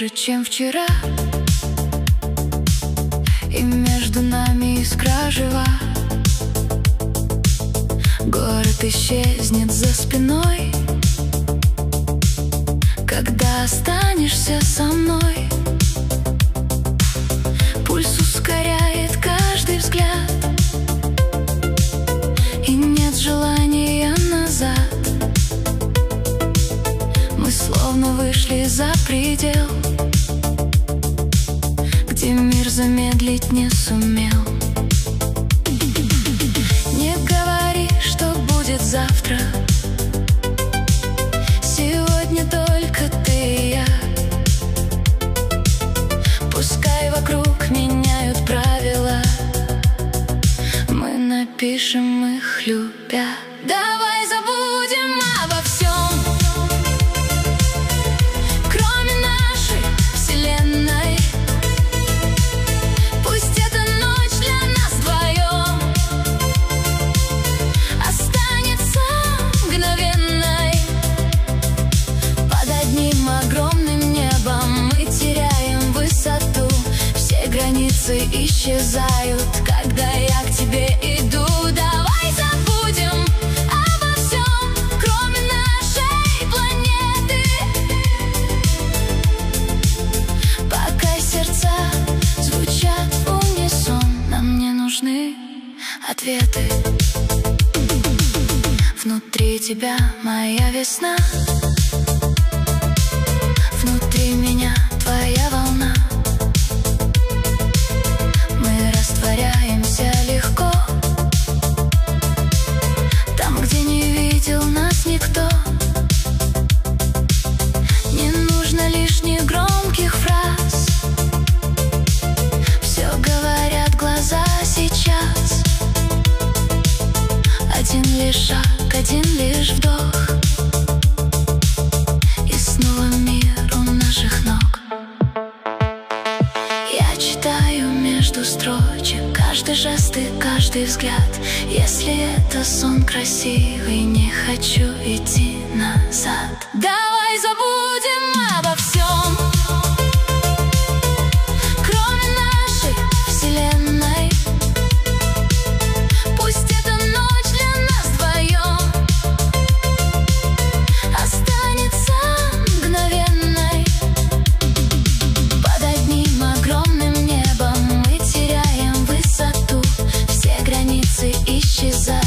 хуже, чем вчера, и между нами искра жива. Город исчезнет за спиной, когда останешься со мной. Пульс ускоряет каждый взгляд, и нет желания назад. Мы словно вышли за предел, где мир замедлить не сумел. Не говори, что будет завтра, сегодня только ты и я. Пускай вокруг меняют правила, мы напишем их любя. Давай забудем обо всем, кроме нашей вселенной. Пусть эта ночь для нас вдвоем останется мгновенной. Под одним огромным небом мы теряем высоту, все границы исчезают, когда я к тебе иду. Давай забудем обо всем, кроме нашей планеты, пока сердца звучат в унисон. Нам не нужны ответы. Внутри тебя моя весна, внутри меня твоя волна. Мы растворяемся легко там, где не видел нас никто. Не нужно лишних громких фраз, все говорят глаза сейчас. Один лишь шаг, один лишь вдох, и снова мир у наших ног. Я читаю между строчек каждый жест и каждый взгляд. Если это сон красивый, не хочу идти назад. Давай забудем обо всем, кроме нашей вселенной. Пусть эта ночь для нас вдвоем останется мгновенной. Под одним огромным небом мы теряем высоту, все границы исчезают,